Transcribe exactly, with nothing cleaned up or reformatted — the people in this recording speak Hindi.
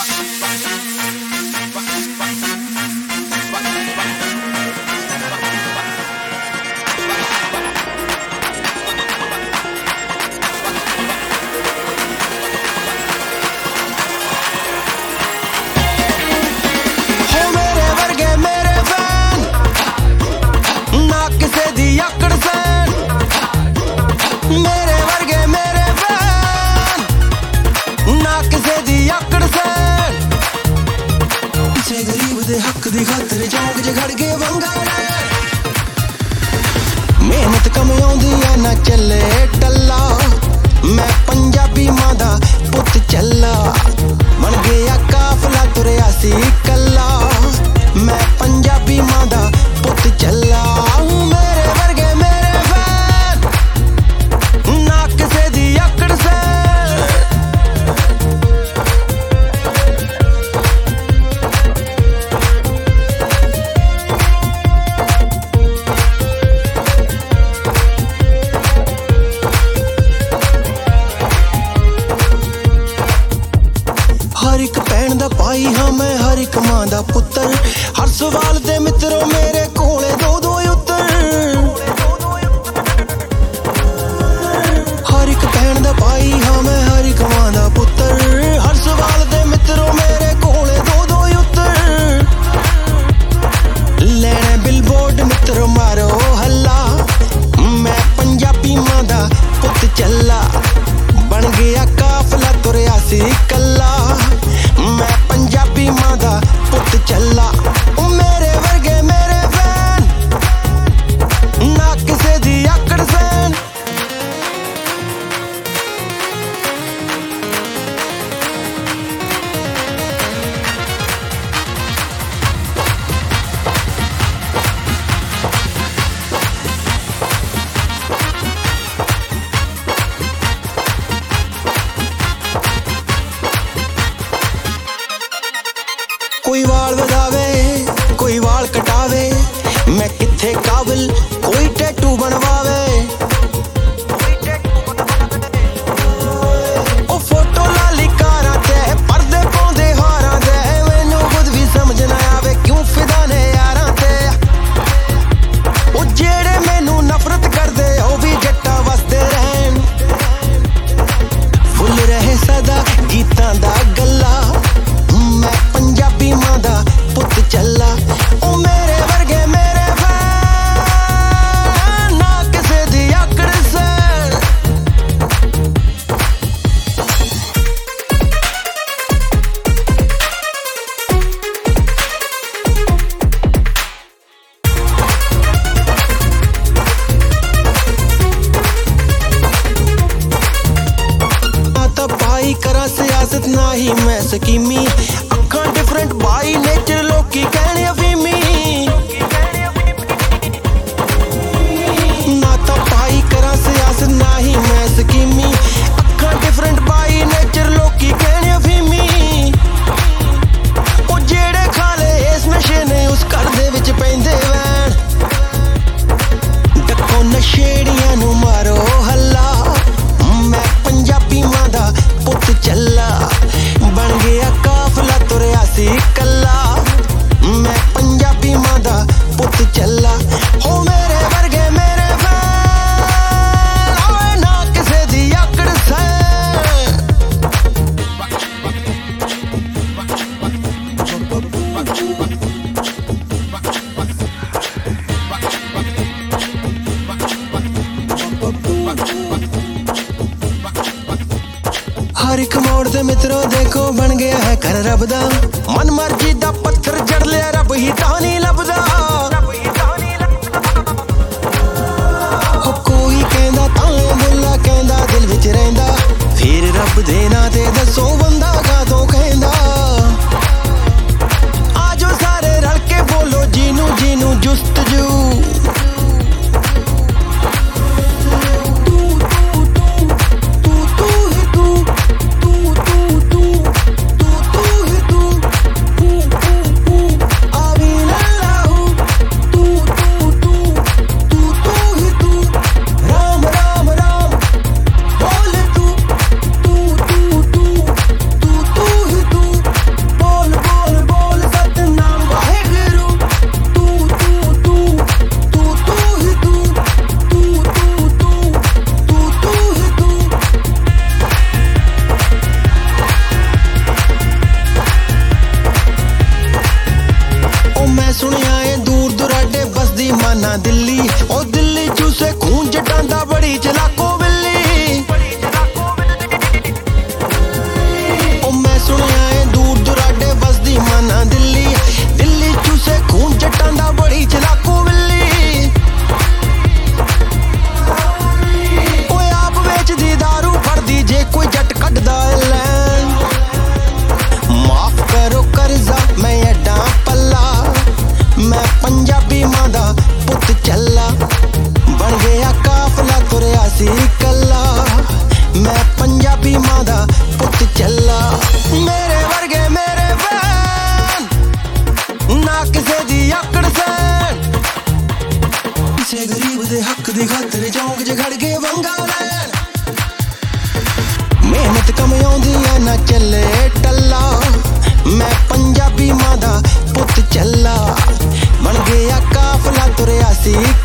ਦੀ ਖਾਤਰ ਚੌਂਕ 'ਚ ਖੜ ਕੇ ਵੰਗਾਰਾ ਮਿਹਨਤ ਕਮ ਆਉਂਦੀ ਐ ਨਾ ਚੱਲੇ ਟੱਲਾ ਮੈਂ ਪੰਜਾਬੀ ਮਾਂ ਦਾ ਪੁੱਤ ਚੱਲਾ ਬਣ ਗਿਆ ਕਾਫਲਾ ਤੁਰਿਆ ਸੀ ਕੱਲਾ ਮੈਂ ਪੰਜਾਬੀ ਮਾਂ ਦਾ ਪੁੱਤ ਚੱਲਾ ਮੇਰੇ ਵਰਗੇ ਮੇਰੇ ਫੈਨ ਨਾ ਕਿਸੇ ਦੀ ਆਕੜ ਸੇ हर एक भैन दा भाई हाँ मैं हर एक मां दा पुत्तर हर सवाल ते मित्रों मेरे कोले दो दो उत्तर हर एक भैन दा भाई हाँ मैं हर एक मां दा पुत्तर हर सवाल ते मित्रों मेरे कोले दो दो उत्तर लेने बिलबोर्ड मित्रों मारो हल्ला मैं पंजाबी मां दा पुत चला बन गया काफला तुरिया सी कल्ला मैं पंजाबी मां दा पुत चला ओ मेरे वर्गे मेरे फैन ना किसे दी आकड़ सैन कोई वाल वधावे कोई वाल कटावे मैं किथे काबिल कोई टैटू बनवावे ओ फोटो लाली कारां ते पर्दे पाउंदे हारां दे मैनू खुद भी समझ ना आवे क्यों फिदा ने यारां ते ओ जेड़े मैनू नफरत करदे ओ भी जट्टां वास्ते रहन फुल रहे सदा गीतां दा गल्ला मैं पंजाबी मां दा पुत चला ओ मेरे वर्गे मेरे फैन ना किसे दी आकड़ से आता भाई करा सियासत ना ही मैं सकीमी अखां डिफरेंट बाई नेचर लोकी कहने अफीमी ना तो भाई करा सियासत ना ही मैं सकीमी अखां डिफरेंट बाई नेचर लोकी कहने अफीमी ओ जेड़े खाले इस नशे ने उस घर दे विच पैंदे वैन डको नशेड़ियां नू मारो हल्ला मैं पंजाबी मां दा पुत चला बन गया काफला तुरिया सी कल्ला मैं पंजाबी मां दा पुत चला हो मेरे वर्गे मेरे फैन ओए ना किसे दी आकड़ से हर एक मोड़ ते मित्रों देखो बन गया है घर रब दा मन मर्जी दा पत्थर जड़ लिया रब ही तां नहीं लभदा हो कोई कहंदा तां बुल्ला कहंदा दिल विच रहिंदा फिर रब दे नां ते दसो बंदा कातों कहंदा आजो सारे रल के बोलो जीनू जीनू जुस्तजू ਮਾਂ ਨਾ ਦਿੱਲੀ ਉਹ ਦਿੱਲੀ ਚੂਸੇ ਖੂਨ ਜੱਟਾਂ ਦਾ ਬੜੀ ਚਲਾਕੋ ਬਿੱਲੀ ਉਹ ਮੈਂ ਸੁਣਿਆ ਏ ਦੂਰ ਦੁਰਾਡੇ ਵਸਦੀ ਮਾਂ ਨਾ ਦਿੱਲੀ ਦਿੱਲੀ ਚੂਸੇ ਖੂਨ ਜੱਟਾਂ ਦਾ ਬੜੀ ਚਲਾਕੋ ਬਿੱਲੀ ਓਏ ਆਪ ਵੇਚਦੀ ਦਾਰੂ ਫੜਦੀ ਜੇ ਕੋਈ ਜੱਟ ਕੱਢਦਾ ਏ ਲੈਣ ਮਾਫ ਕਰੋ ਕਰਜ਼ਾ ਮੈਂ ਐਡਾ ਪੱਲਾ ਮੈਂ ਪੰਜਾਬੀ ਮਾਂ ਦਾ ਪੁੱਤ ਚੱਲਾ ਬਣ ਗਿਆ ਕਾਫਲਾ ਤੁਰਿਆ ਸੀ ਕੱਲਾ ਮੈਂ ਪੰਜਾਬੀ ਮਾਂ ਦਾ ਪੁੱਤ ਚੱਲਾ ਮੇਰੇ ਵਰਗੇ ਮੇਰੇ ਭੈਣ ਨਾ ਕਿਸੇ ਦੀ ਆਕੜ ਸੈਣ ਕਿਸੇ ਗਰੀਬ ਦੇ ਹੱਕ ਦੀ ਖਾਤਰ ਚੌਂਕ 'ਚ ਖੜ ਕੇ ਵੰਗਾ ਲੈਣ ਮਿਹਨਤ ਕਮਾਉਂਦੀ ਐ ਨਾ ਚੱਲੇ ਟੱਲਾ ਮੈਂ ਪੰਜਾਬੀ ਮਾਂ ਦਾ ਪੁੱਤ ਚੱਲਾ ਬਣ ਗਿਆ ਕਾਫਲਾ ਤੁਰਿਆ ਸੀ